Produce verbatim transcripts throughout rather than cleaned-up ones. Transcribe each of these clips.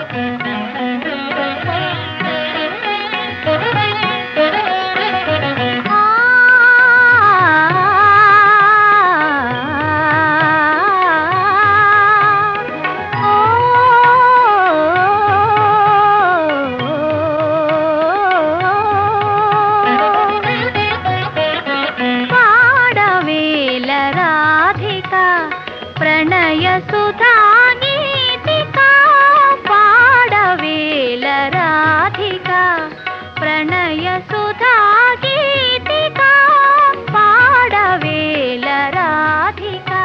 प्रणय सुधा गीतिका पाडवेल राधिका प्रणय सुधा गीतिका पाडवेल राधिका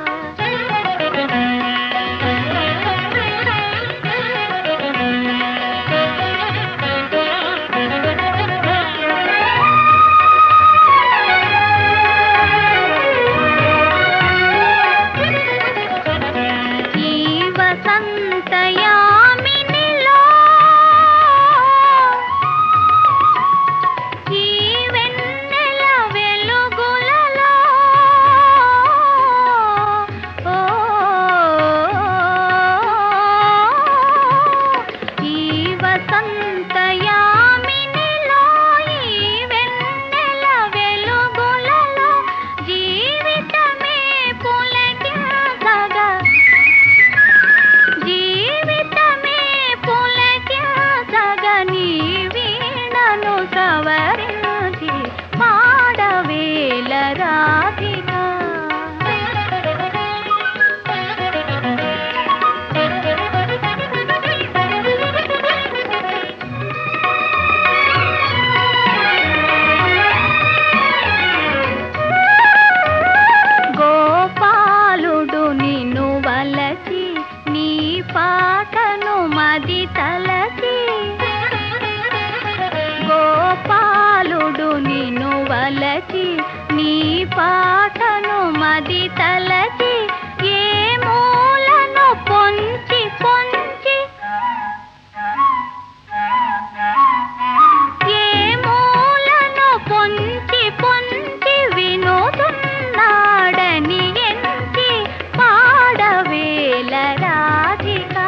పాటను మది తలచి గోపాలుడు నిన్ను వలచి నీ పాటను మది తలచి ఏ మూలను పొంచి పొంచి ఏ మూలను పొంచి పొంచి వినోదున్నాడని ఎంచి పాడవేల రాధికా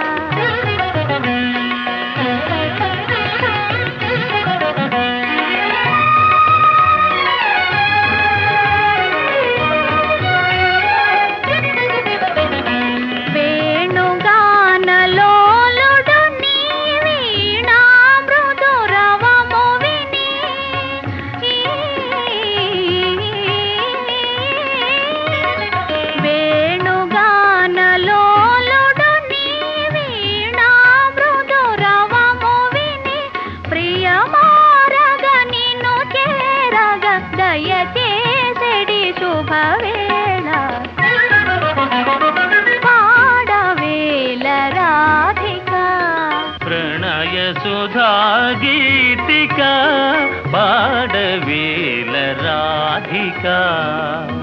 దయచేసెడి శుభవేళ పాడవేల రాధికా ప్రణయ సుధా గీతికా పాడవేల రాధికా